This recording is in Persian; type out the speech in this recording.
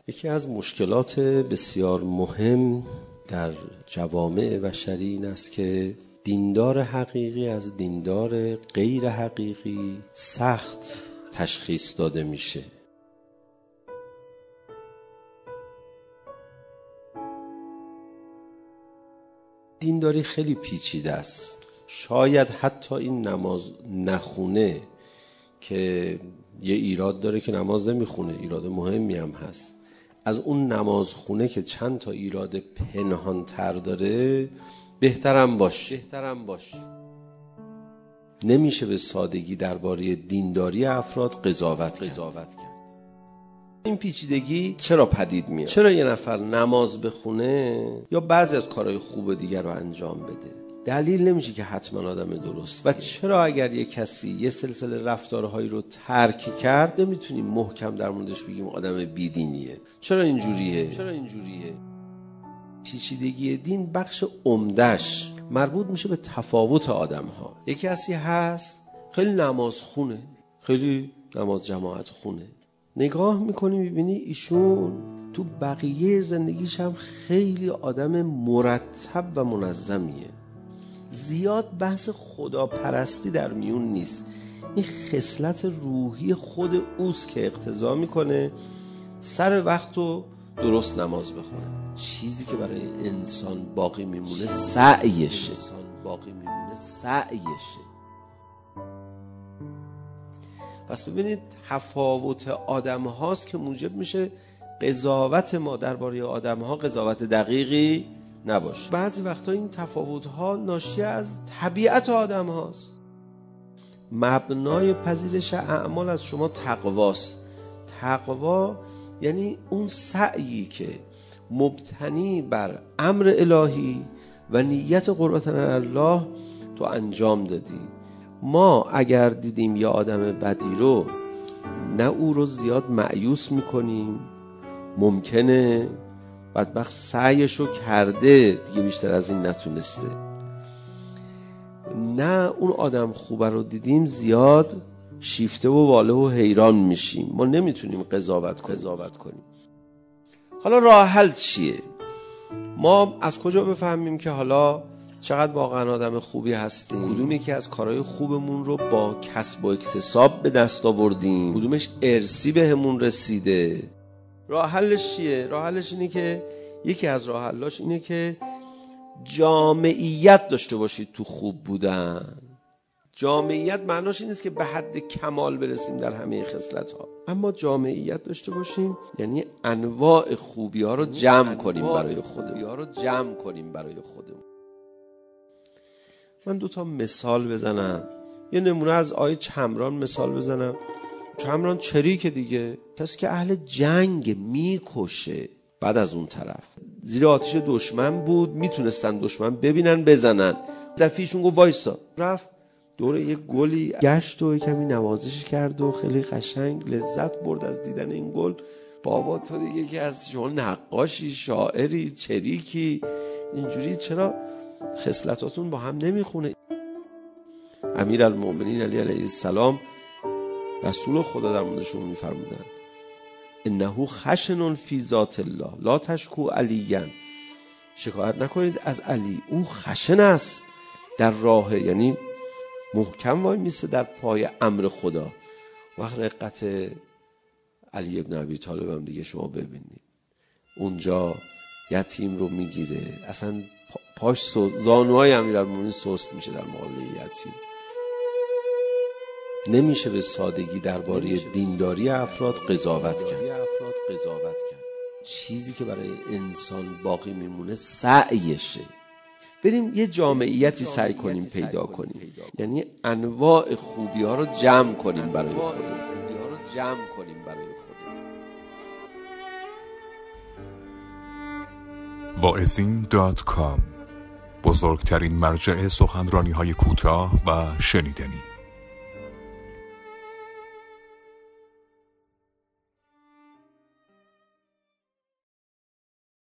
یکی از مشکلات بسیار مهم در جوامع بشری این است که دیندار حقیقی از دیندار غیر حقیقی سخت تشخیص داده میشه. دینداری خیلی پیچیده است. شاید حتی این نماز نخونه که یه ایراد داره که نماز نمیخونه، ایراد مهمی هم هست، از اون نماز خونه که چند تا ایراد پنهان تر داره بهترم باش. نمیشه به سادگی درباره دینداری افراد قضاوت کرد. این پیچیدگی چرا پدید میاد؟ چرا یه نفر نماز بخونه یا بعضی از کارهای خوب دیگر رو انجام بده؟ دلیل نمیشه که حتما آدم درست. و چرا اگر یه کسی یه سلسله رفتارهایی رو ترک کرد نمیتونیم محکم در موردش بگیم آدم بیدینیه؟ چرا اینجوریه؟ پیچیدگی دین بخش عمده‌اش مربوط میشه به تفاوت آدم‌ها. یکی کسی هست خیلی نماز خونه، خیلی نماز جماعت خونه، نگاه میکنی میبینی ایشون تو بقیه زندگیش هم خیلی آدم مرتب و منظمیه. زیاد بحث خداپرستی در میون نیست. این خصلت روحی خود اوست که اقتضا میکنه سر وقت رو درست نماز بخونه. چیزی که برای انسان باقی میمونه سعیشه. پس ببینید تفاوت آدم هاست که موجب میشه قضاوت ما درباره آدم ها قضاوت دقیقی نباشه. بعضی وقتا این تفاوت ها ناشی از طبیعت آدم هاست. مبنای پذیرش اعمال از شما تقواست. تقوا یعنی اون سعیی که مبتنی بر امر الهی و نیت قربت الله تو انجام دادی. ما اگر دیدیم یه آدم بدی رو نه او رو زیاد مایوس میکنیم، ممکنه بدبخت سعیشو کرده دیگه بیشتر از این نتونسته، نه اون آدم خوبه رو دیدیم زیاد شیفته و واله و حیران میشیم. ما نمیتونیم قضاوت کنیم. حالا راه حل چیه؟ ما از کجا بفهمیم که حالا چقدر واقعا آدم خوبی هستیم؟ کدوم یکی از کارهای خوبمون رو با کسب و اکتساب به دست آوردیم؟ کدومش ارثی بهمون رسیده؟ راه حلش چیه؟ راه حلش اینه که یکی از راه حلاش اینه که جامعیت داشته باشید تو خوب بودن. جامعیت معناش این نیست که به حد کمال برسیم در همه خصلت‌ها، اما جامعیت داشته باشیم یعنی انواع خوبی ها رو جمع کنیم برای خودمون. من 2 تا مثال بزنم. یه نمونه از آیه چمران مثال بزنم. چمران چریکه دیگه، کسی که اهل جنگ میکشه. بعد از اون طرف زیر آتش دشمن بود، میتونستن دشمن ببینن بزنن. دفیشون گفت وایسا، رفت دور یه گلی گشت و کمی نوازش کرد و خیلی قشنگ لذت برد از دیدن این گل. بابا تو دیگه که از شما نقاشی، شاعری، چریکی، اینجوری چرا خصلتاتون با هم نمیخونه؟ امیرالمؤمنین علی علیه السلام رسول خدا در موردشون میفرمودن انه خشن فی ذات الله لا تشکو علیاً، شکایت نکنید از علی، او خشن است در راه، یعنی محکم وای میسته در پای امر خدا. وقت رقت علی ابن ابی طالب هم دیگه شما ببینید اونجا یتیم رو میگیره، اصلا پاش زانوهای امیرالمومنین سست میشه در مقابل یتیم. نمیشه به سادگی درباره دینداری افراد قضاوت کرد. چیزی که برای انسان باقی میمونه سعیشه. بریم یه جامعیتی سعی کنیم پیدا کنیم، یعنی انواع خوبی ها رو جمع کنیم برای خودمون. واعظین.com، بزرگترین مرجع سخنرانی‌های کوتاه و شنیدنی.